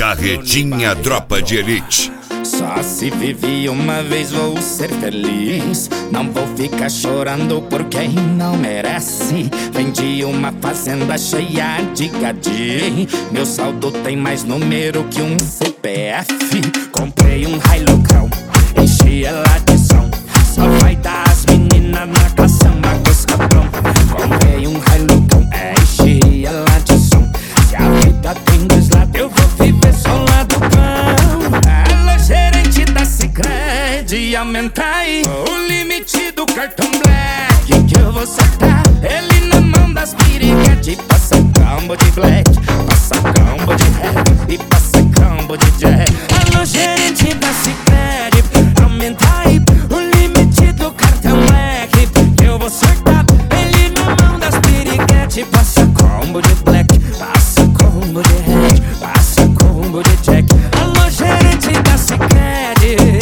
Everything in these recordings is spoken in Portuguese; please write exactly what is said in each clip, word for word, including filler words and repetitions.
Carretinha Tropa de Elite. Só se vive uma vez, vou ser feliz. Não vou ficar chorando por quem não merece. Vendi uma fazenda cheia de gadi. Meu saldo tem mais número que um C P F. Comprei um Hilucão, enchi ela de som. Só vai dar as meninas na caçamba com os cabrão. Comprei um Hilucão, enchi ela de som. Se a vida tem dois lados, eu vou viver só lá do pão. Alô, gerente da Sicredi, aumenta aí o limite do cartão Black, que eu vou soltar ele na mão das piriguete. Passa combo de Black, passa combo de Red e passa combo de Jack. Alô, gerente da Sicredi, aumenta aí o limite do cartão Black, que eu vou soltar ele na mão das piriguete. Passa combo de Black, passa combo de Red, passa combo de Jack. Alô, gerente da Sicredi,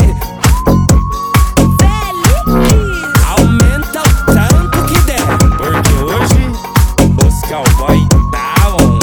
aumenta o tanto que der, porque hoje os cowboy tá on.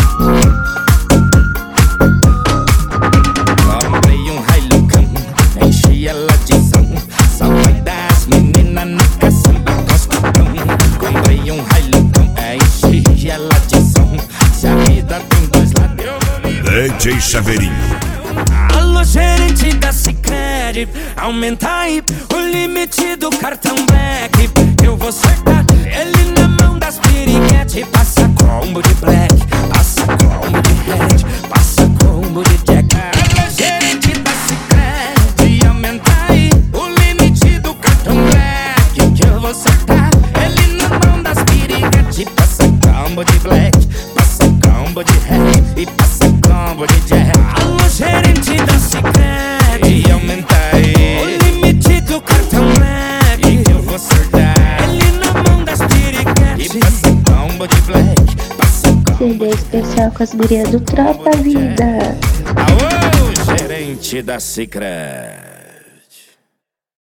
Comprei um Hilucão, enchi ela de som. Só vai dar as meninas na caçamba com os cupom. Comprei um Hilucão, enchi ela de som. Se a vida tem dois lados, eu vou viver. D J Chaveirinho. Alô, gerente da Sicredi, aumenta aí o limite do cartão Black, eu vou soltar ele na mão das piriguete. Passa combo de Black, passa combo de Red, passa combo de Jack. Alô, gerente da Sicredi, aumenta aí o limite do cartão Black, que eu vou soltar ele na mão das piriguete. Passa combo de Black, passa combo de Red e passa combo de Jack. Alô, gerente da Sicredi, aumenta aí o limite do cartão Black, que eu vou soltar ele na mão das piriguete. E passa combo de Black, passa combo C D especial com as gurias do Tropa Vida. Alô, gerente da Sicredi.